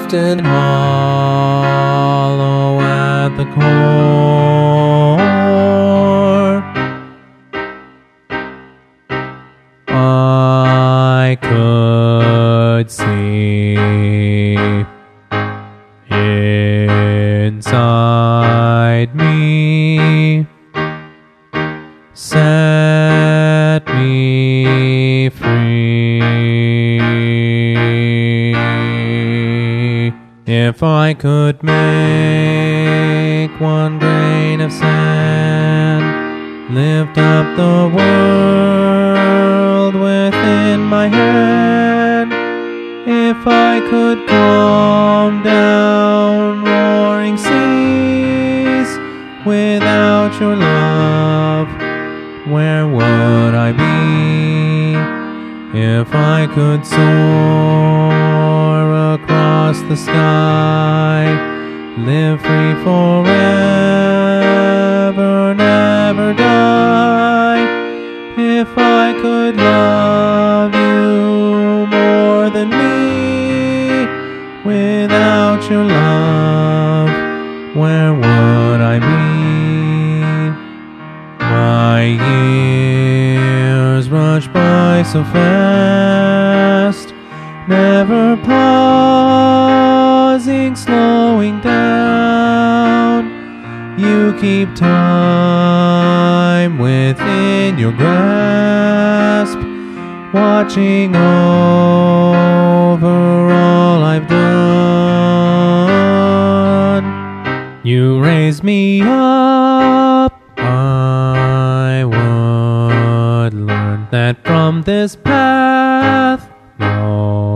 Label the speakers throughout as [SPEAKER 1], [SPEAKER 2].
[SPEAKER 1] soft and hollow at the core. I could see inside me, set me free. If I could make one grain of sand, lift up the world within my hand. If I could calm down roaring seas, without your love, where would I be? If I could soar across the sky, live free forever, never die. If I could love you more than me, without your love, where would I be? My years rush by so fast, never pausing, slowing down. You keep time within your grasp, watching over all I've done. You raise me up, I would learn that from this path no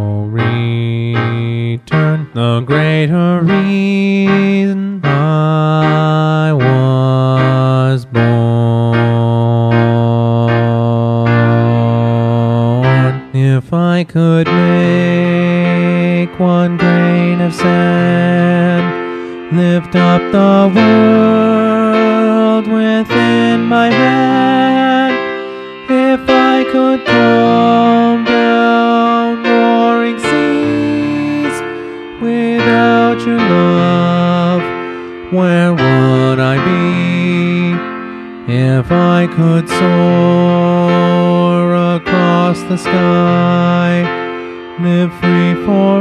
[SPEAKER 1] return. The greater reason I was born. If I could make one grain of sand, lift up the world within my hand. If I could calm down roaring seas, without your love, where would I be? If I could soar across the sky, live free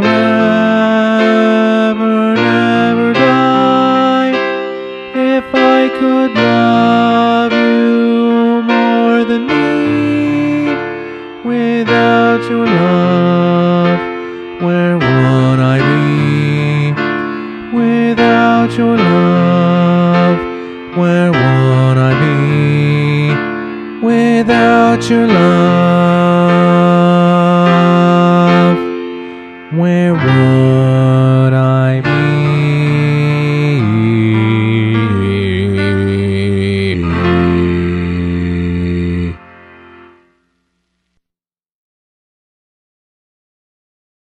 [SPEAKER 1] forever, never die. If I could love you more than me, without your love, where would I be? Without your love, where would I be? Without your love,